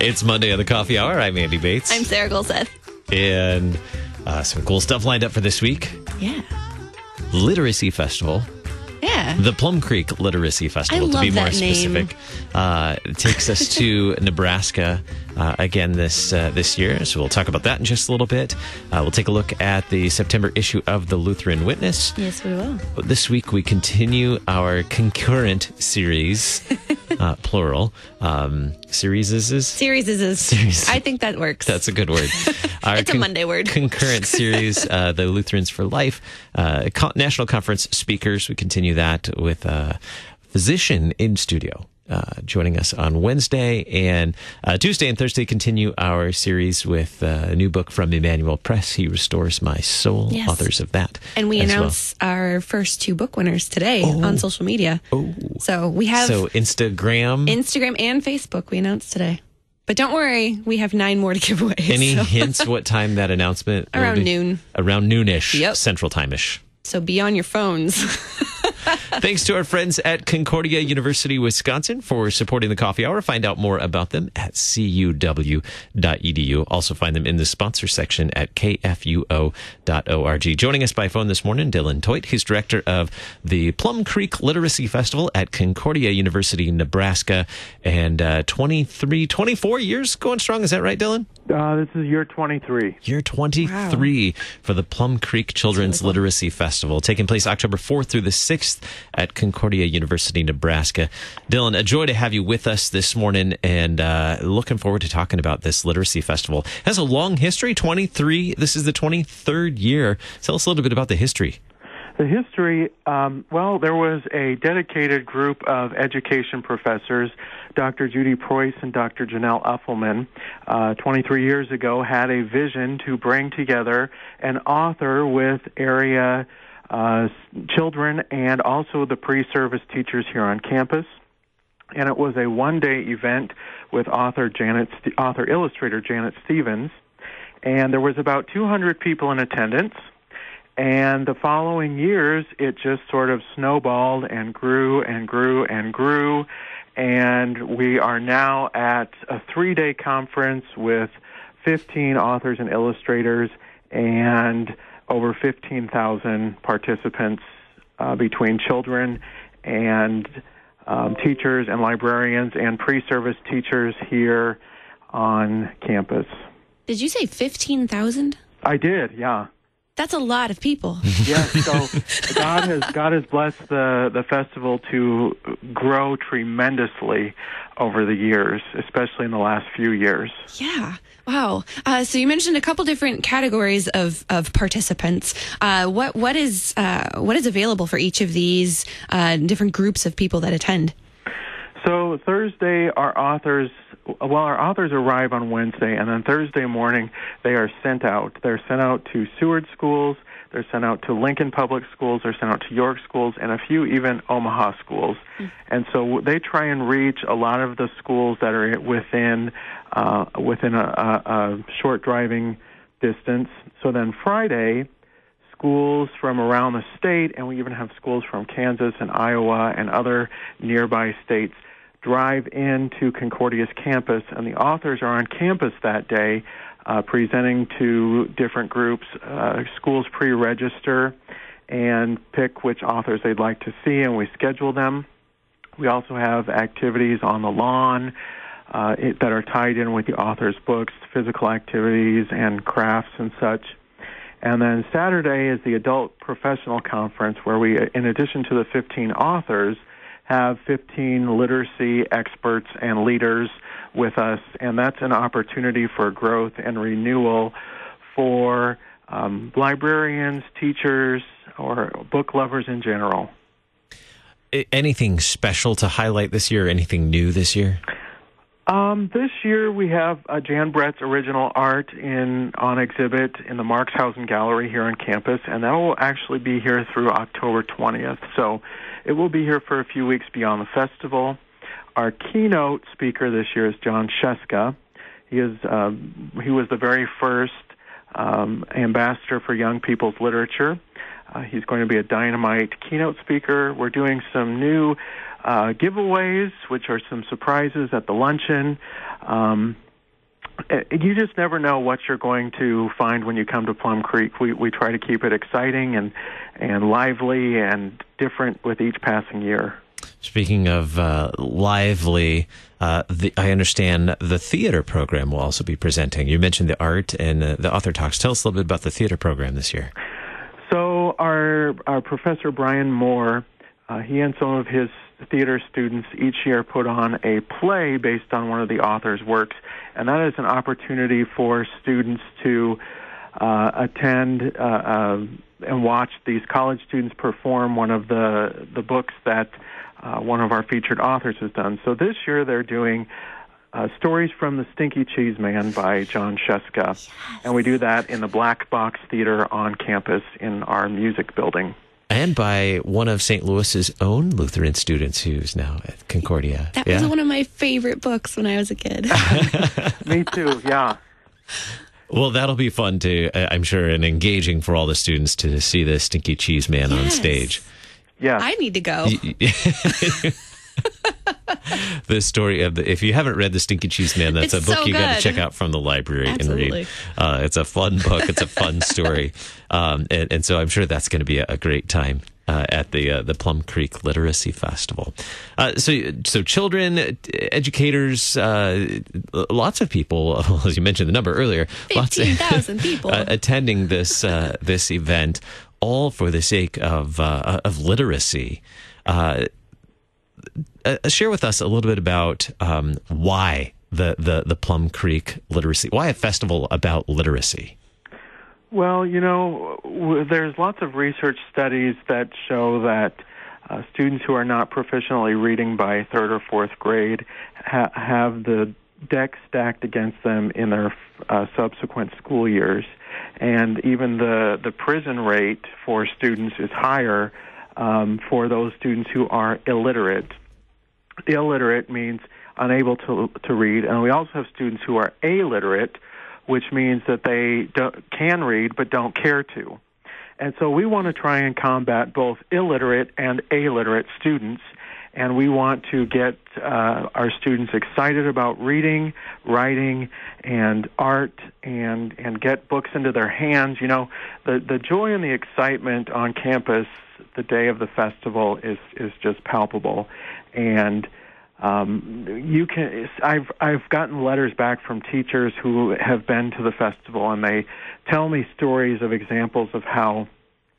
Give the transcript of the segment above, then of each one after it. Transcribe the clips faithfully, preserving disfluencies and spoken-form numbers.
It's Monday on the Coffee Hour. I'm Andy Bates. I'm Sarah Golseth. And uh, some cool stuff lined up for this week. Yeah. Literacy Festival. Yeah. The Plum Creek Literacy Festival, I to be love more that specific, uh, takes us to Nebraska uh, again this uh, this year. So we'll talk about that in just a little bit. Uh, we'll take a look at the September issue of the Lutheran Witness. Yes, we will. But this week we continue our concurrent series, uh, plural. Um, series is is Series is, is. Series. I think that works. That's a good word. Our It's a Monday word. Concurrent series, uh, the Lutherans for Life, uh, co- National Conference speakers. We continue that with a physician in studio. Uh, joining us on Wednesday and uh, Tuesday and Thursday continue our series with uh, a new book from Emmanuel Press, He Restores My Soul, Yes. authors of that. And we as announce our first two book winners today Oh. on social media. Oh. So we have So Instagram. Instagram and Facebook we announced today. But don't worry, we have nine more to give away. Any so. hints what time that announcement will Around be? noon. Around noonish, Yep. Central Time-ish. So be on your phones. Thanks to our friends at Concordia University, Wisconsin for supporting the Coffee Hour. Find out more about them at c u w dot e d u. Also find them in the sponsor section at k f u o dot org. Joining us by phone this morning, Dylan Toit. He's director of the Plum Creek Literacy Festival at Concordia University, Nebraska. And uh, twenty-three, twenty-four years going strong. Is that right, Dylan? Uh, this is year twenty-three. Year twenty-three Wow. for the Plum Creek Children's really cool. Literacy Festival, taking place October fourth through the sixth at Concordia University, Nebraska. Dylan, a joy to have you with us this morning, and uh, looking forward to talking about this Literacy Festival. It has a long history, twenty-three. This is the twenty-third year. Tell us a little bit about the history. The history, um, well, there was a dedicated group of education professors, Doctor Judy Preuss and Doctor Janelle Uffelman, uh, twenty-three years ago, had a vision to bring together an author with area uh, children and also the pre-service teachers here on campus. And it was a one-day event with author Janet, author illustrator Janet Stevens, and there was about two hundred people in attendance. And the following years, it just sort of snowballed and grew and grew and grew. And we are now at a three-day conference with fifteen authors and illustrators and over fifteen thousand participants uh, between children and um, teachers and librarians and pre-service teachers here on campus. Did you say fifteen thousand? I did, yeah. That's a lot of people. Yes, so God has God has blessed the the festival to grow tremendously over the years, especially in the last few years. Yeah. Wow. Uh, so you mentioned a couple different categories of, of participants. Uh, what what is uh, what is available for each of these uh, different groups of people that attend? So Thursday, our authors, well, our authors arrive on Wednesday, and then Thursday morning they are sent out. They're sent out to Seward schools, they're sent out to Lincoln Public Schools, they're sent out to York schools, and a few even Omaha schools. Mm. And so they try and reach a lot of the schools that are within uh, within a, a, a short driving distance. So then Friday, schools from around the state, and we even have schools from Kansas and Iowa and other nearby states, drive into Concordia's campus, and the authors are on campus that day uh, presenting to different groups. Uh, schools pre-register and pick which authors they'd like to see, and we schedule them. We also have activities on the lawn uh, it, that are tied in with the author's books, physical activities and crafts and such. And then Saturday is the Adult Professional Conference, where we, in addition to the fifteen authors, have fifteen literacy experts and leaders with us, and that's an opportunity for growth and renewal for um, librarians, teachers, or book lovers in general. Anything special to highlight this year? Anything new this year? Um, this year we have uh, Jan Brett's original art in on exhibit in the Markshausen Gallery here on campus, and that will actually be here through October twentieth. So it will be here for a few weeks beyond the festival. Our keynote speaker this year is John Sheska. He is uh, he was the very first um, ambassador for young people's literature. Uh, he's going to be a dynamite keynote speaker. We're doing some new Uh, giveaways, which are some surprises at the luncheon. Um, you just never know what you're going to find when you come to Plum Creek. We we try to keep it exciting and and lively and different with each passing year. Speaking of uh, lively, uh, the, I understand the theater program will also be presenting. You mentioned the art and uh, the author talks. Tell us a little bit about the theater program this year. So our our professor Brian Moore, uh, he and some of his theater students each year put on a play based on one of the author's works, and that is an opportunity for students to uh, attend uh, uh, and watch these college students perform one of the the books that uh, one of our featured authors has done. So this year they're doing uh, Stories from the Stinky Cheese Man by John Sheska, yes. And we do that in the Black Box Theater on campus in our music building. And by one of Saint Louis's own Lutheran students who's now at Concordia. That yeah? was one of my favorite books when I was a kid. Me too, yeah. Well, that'll be fun too, I'm sure, and engaging for all the students to see the Stinky Cheese Man yes. on stage. Yeah, I need to go. The story of the, if you haven't read The Stinky Cheese Man, that's it's a book so you got to good. check out from the library Absolutely. and read. Uh, it's a fun book. It's a fun story. Um, and, and so I'm sure that's going to be a, a great time uh, at the uh, the Plum Creek Literacy Festival. Uh, so, so children, educators, uh, lots of people, as you mentioned the number earlier, fifteen thousand people uh, attending this uh, this event, all for the sake of uh, of literacy. Uh, uh, share with us a little bit about um, why the, the the Plum Creek Literacy. Why a festival about literacy? Well, you know, w- there's lots of research studies that show that uh, students who are not proficiently reading by third or fourth grade ha- have the deck stacked against them in their uh, subsequent school years. And even the, the prison rate for students is higher um, for those students who are illiterate. Illiterate means unable to to read, and we also have students who are alliterate, which means that they don't, can read but don't care to. And so we want to try and combat both illiterate and alliterate students, and we want to get uh, our students excited about reading, writing, and art, and and get books into their hands. You know, the the joy and the excitement on campus the day of the festival is is just palpable, and um, you can. I've I've gotten letters back from teachers who have been to the festival, and they tell me stories of examples of how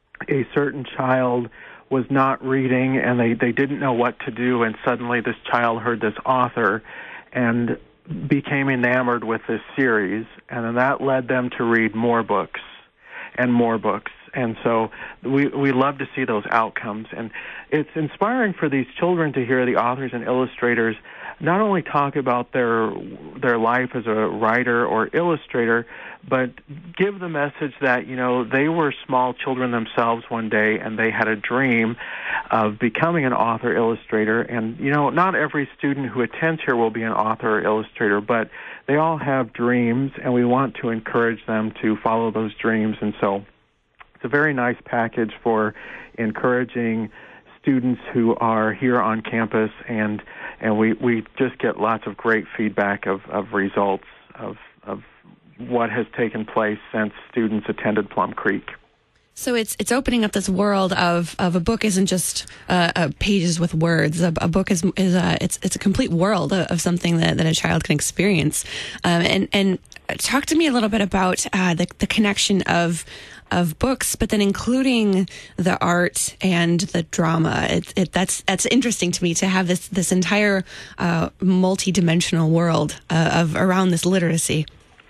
a certain child was not reading, and they, they didn't know what to do, and suddenly this child heard this author and became enamored with this series, and then that led them to read more books and more books. And so we we love to see those outcomes, and it's inspiring for these children to hear the authors and illustrators not only talk about their their life as a writer or illustrator, but give the message that, you know, they were small children themselves one day, and they had a dream of becoming an author illustrator. And, you know, not every student who attends here will be an author or illustrator, but they all have dreams, and we want to encourage them to follow those dreams. And so it's a very nice package for encouraging students who are here on campus, and and we, we just get lots of great feedback of, of results of of what has taken place since students attended Plum Creek. So it's it's opening up this world of, of a book isn't just uh, uh, pages with words. A, a book is is a, it's it's a complete world of, of something that, that a child can experience. Um, and and talk to me a little bit about uh, the the connection of of books, but then including the art and the drama. It, it that's that's interesting to me to have this this entire uh, multi-dimensional world uh, of around this literacy.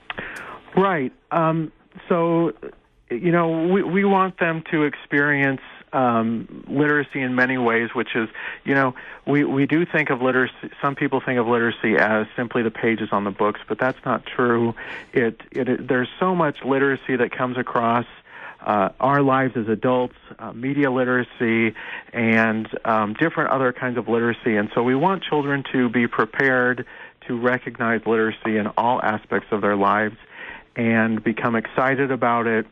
Right. Um, so, you know, we, we want them to experience um, literacy in many ways, which is, you know, we, we do think of literacy, some people think of literacy as simply the pages on the books, but that's not true. It, it, it there's so much literacy that comes across uh, our lives as adults, uh, media literacy, and um, different other kinds of literacy. And so we want children to be prepared to recognize literacy in all aspects of their lives and become excited about it,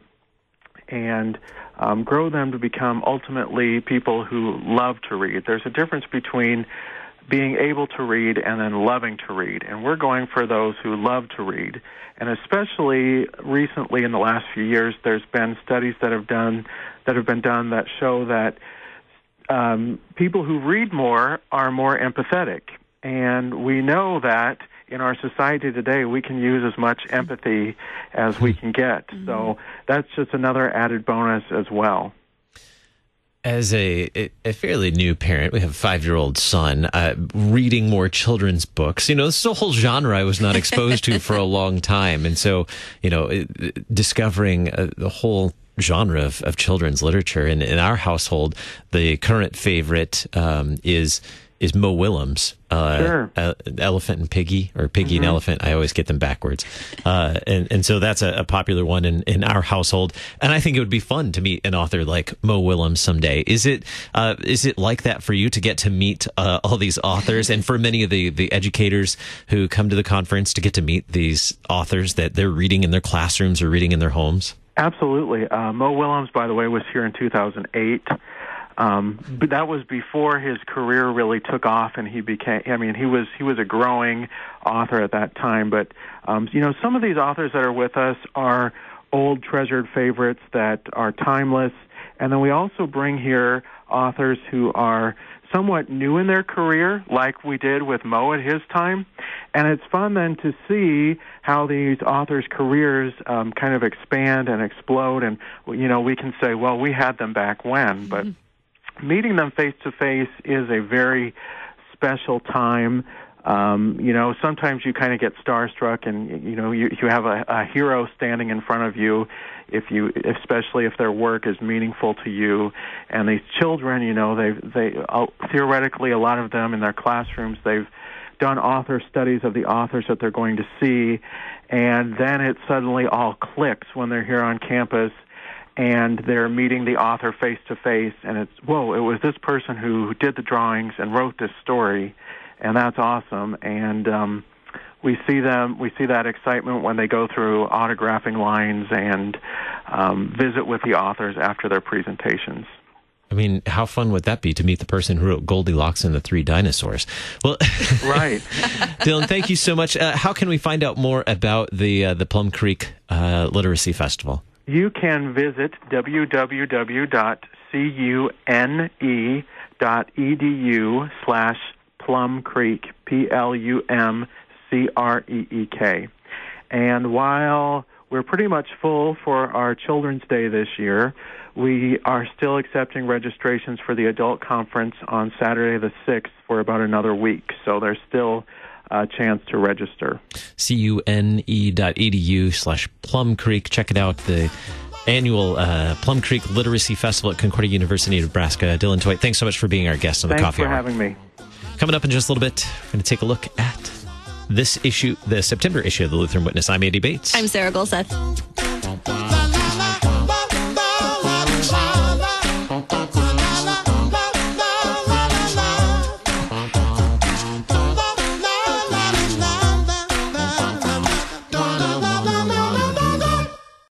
and um, grow them to become ultimately people who love to read. There's a difference between being able to read and then loving to read. And we're going for those who love to read. And especially recently in the last few years, there's been studies that have done that have been done that show that um, people who read more are more empathetic. And we know that in our society today, we can use as much empathy as we can get. Mm-hmm. So that's just another added bonus as well. As a, a fairly new parent, we have a five-year-old son, uh, reading more children's books. You know, this is a whole genre I was not exposed to for a long time. And so, you know, discovering a, the whole genre of, of children's literature. And in our household, the current favorite um, is is Mo Willems, uh, sure. uh, Elephant and Piggy, or Piggy mm-hmm. and Elephant. I always get them backwards. Uh, and, and so that's a, a popular one in, in our household. And I think it would be fun to meet an author like Mo Willems someday. Is it, uh, is it like that for you to get to meet uh, all these authors? And for many of the, the educators who come to the conference to get to meet these authors that they're reading in their classrooms or reading in their homes? Absolutely. Uh, Mo Willems, by the way, was here in two thousand eight. Um, but that was before his career really took off, and he became, I mean, he was, he was a growing author at that time. But, um, you know, some of these authors that are with us are old treasured favorites that are timeless. And then we also bring here authors who are somewhat new in their career, like we did with Mo at his time. And it's fun then to see how these authors' careers um, kind of expand and explode. And, you know, we can say, well, we had them back when, but meeting them face-to-face is a very special time. Um, you know, sometimes you kind of get starstruck, and, you know, you, you have a, a hero standing in front of you, if you, especially if their work is meaningful to you. And these children, you know, they they uh, theoretically, a lot of them in their classrooms, they've done author studies of the authors that they're going to see, and then it suddenly all clicks when they're here on campus, and they're meeting the author face-to-face, and it's, whoa, it was this person who did the drawings and wrote this story, and that's awesome. And um, we see them, we see that excitement when they go through autographing lines and um, visit with the authors after their presentations. I mean, how fun would that be to meet the person who wrote Goldilocks and the Three Dinosaurs? Well, right. Dylan, thank you so much. Uh, how can we find out more about the uh, the Plum Creek uh, Literacy Festival? You can visit w w w dot cune dot e d u slash Plum Creek, P L U M C R E E K. And while we're pretty much full for our Children's Day this year, we are still accepting registrations for the adult conference on Saturday the sixth for about another week. So there's still a chance to register. C-U-N-E dot E-D-U slash Plum Creek. Check it out. The annual uh, Plum Creek Literacy Festival at Concordia University, Nebraska. Dylan Toit, thanks so much for being our guest on the Thanks Coffee Hour. Thanks for having me. Coming up in just a little bit, we're going to take a look at this issue, the September issue of the Lutheran Witness. I'm Andy Bates. I'm Sarah Golseth.